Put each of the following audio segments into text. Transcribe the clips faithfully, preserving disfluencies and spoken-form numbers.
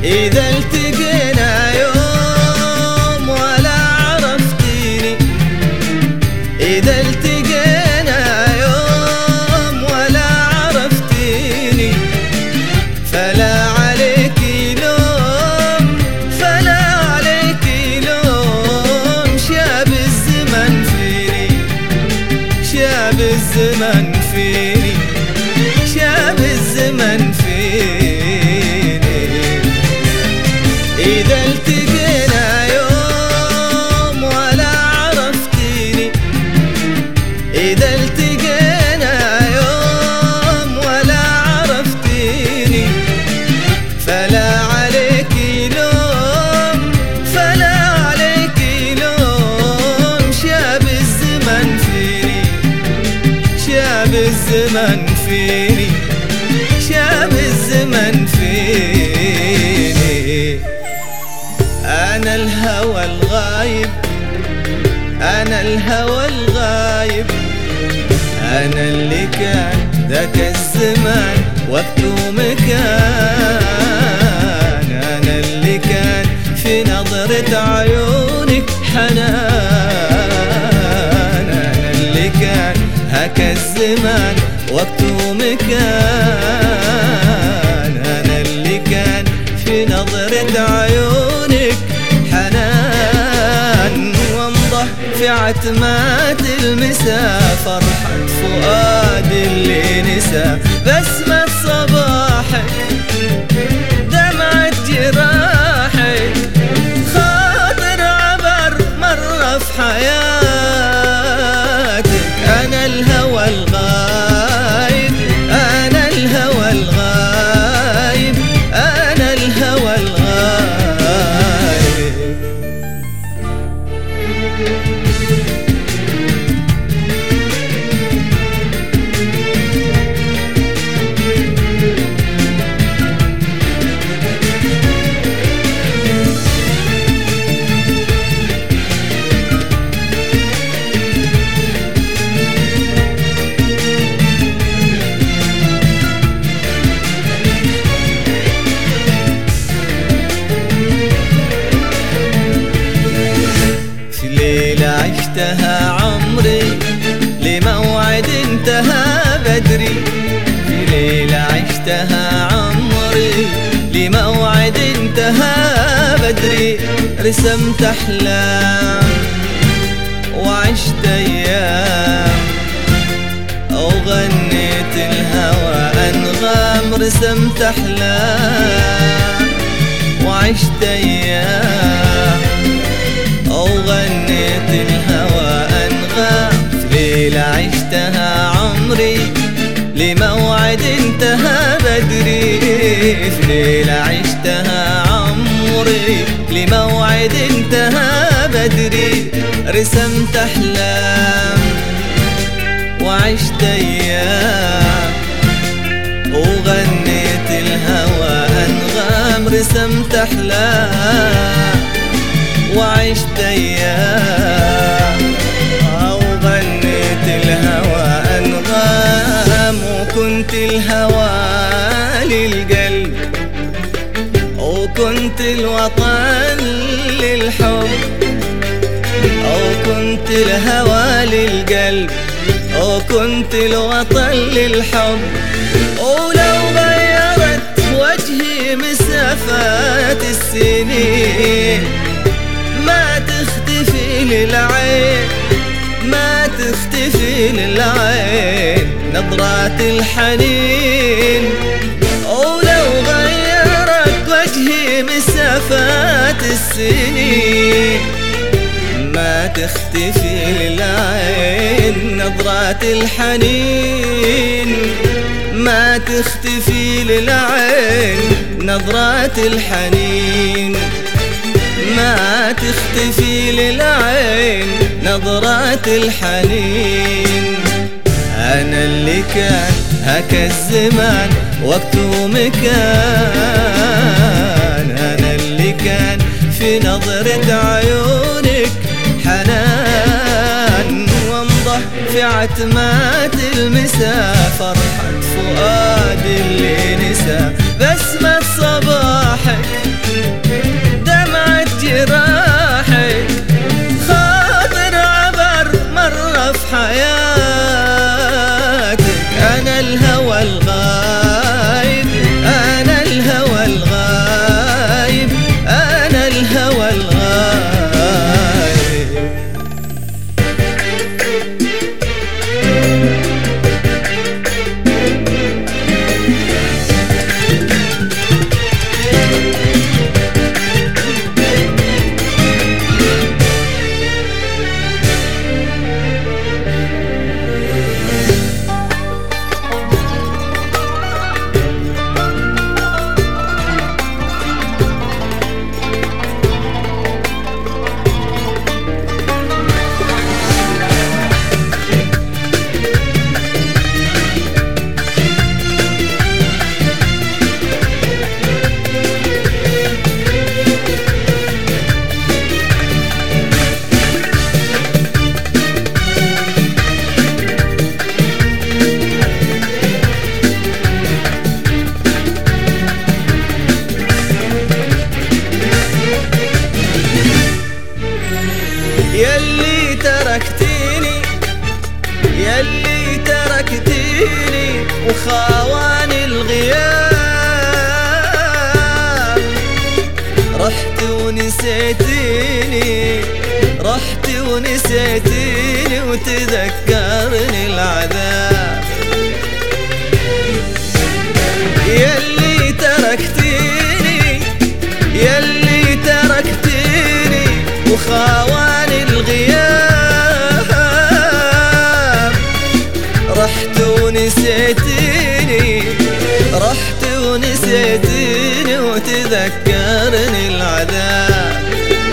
إذا التقينا يوم ولا عرفتيني، إذا التقينا يوم ولا عرفتيني، فلا عليكي لوم فلا عليكي لوم، شاب الزمن فيني شاب الزمن فيني شاب الزمن فيني. إذا التقينا يوم ولا عرفتيني، إذا التقينا يوم ولا عرفتيني، فلا عليكي لوم فلا عليكي لوم، شاب الزمن فيني شاب الزمن فيني شاب الزمن فيني. أنا الهوى الغايب أنا الهوى الغايب، أنا اللي كان ذاك الزمان وقت ومكان، أنا اللي كان في نظرة عيونك حنان، أنا اللي كان هاك الزمان وقت ومكان، أنا اللي كان في نظرة عيونك حنان، وامضى في عتمات المساء فرحة فؤاد اللي نسى بسمة صباحك دمعة جراحك، خاطر عبر مرة في حياتك. أنا الهوى الغايب أنا الهوى الغايب أنا الهوى الغايب. عشتها عمري لموعد انتهى بدري، في ليلة عشتها عمري لموعد انتهى بدري، رسمت أحلام وعشت أيام وغنيت الهوى أنغام، رسمت أحلام وعشت أيام وغنيت الهوى أنغام، في ليلة عشتها عمري لموعد انتهى بدري، في ليلة عشتها عمري لموعد انتهى بدري، رسمت أحلام وعشت أيام وغنيت الهوى أنغام، رسمت أحلام وعشت أيام وغنيت الهوى أنغام، وكنت الهوى للقلب وكنت الوطن للحب، وكنت الهوى للقلب وكنت الوطن للحب، ولو غيرت وجهي مسافات السنين ما تختفي للعين ما تختفي للعين نظرات الحنين، ولو غيرت وجهي مسافات السنين ما تختفي للعين نظرات الحنين، ما تختفي للعين نظرات الحنين، ما تختفي للعين نظرات الحنين. أنا اللي كان هاك الزمان وقت ومكان، أنا اللي كان في نظرة عيونك حنان، وامضى في عتمات المساء فرحة فؤاد اللي نسى بسمة صباحك ونسيتيني، رحت ونسيتيني وتذكرني العذاب. ياللي تركتيني ياللي تركتيني وخاواني الغياب، رحت ونسيتيني رحت ونسيتيني وتذكرني العذاب.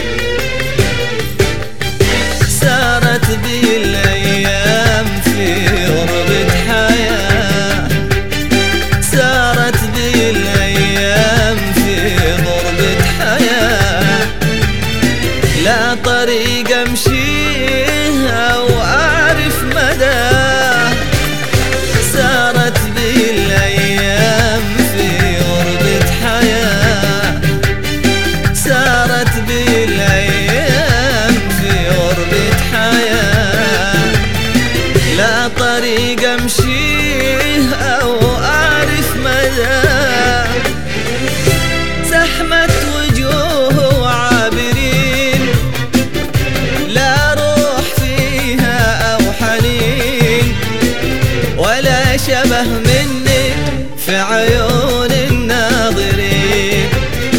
سارت بي الأيام في غربة حياة، سارت بي الأيام في غربة حياة، لا طريق أمشيها وأعرف مداه. سارت بي الأيام في غربة حياة، سارت بي الأيام في غربة حياة، لا طريق أمشيها وأعرف مداه. زحمة وجوه وعابرين لا روح فيها أو حنين، ولا شبه مني في عيون الناظرين.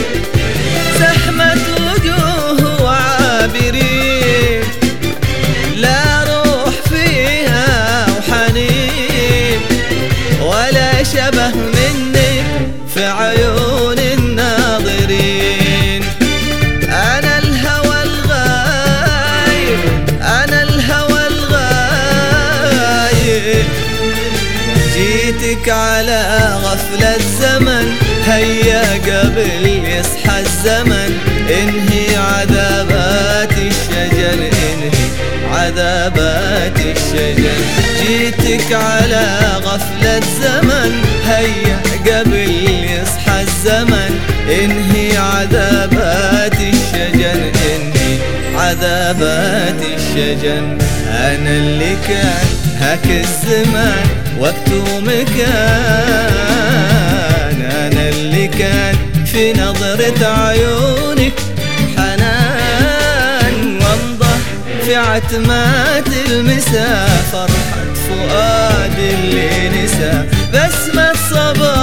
زحمة وجوه وعابرين لا روح فيها وحنين، ولا شبه مني في عيون الناظرين. أنا الهوى الغايب أنا الهوى الغايب، جيتك على غفلة زمن، هيا قبل يصحى الزمن، انهي عذابات الشجن، انهي عذابات الشجن. جيتك على غفلة زمن، هيا قبل يصحى الزمن، انهي عذابات الشجن، انهي عذابات الشجن. أنا اللي كان هاك الزمان وقت ومكان، أنا اللي كان في نظرة عيونك حنان، وانضه في عتمات المسا فرحة فؤاد اللي نسى بسمة صباح.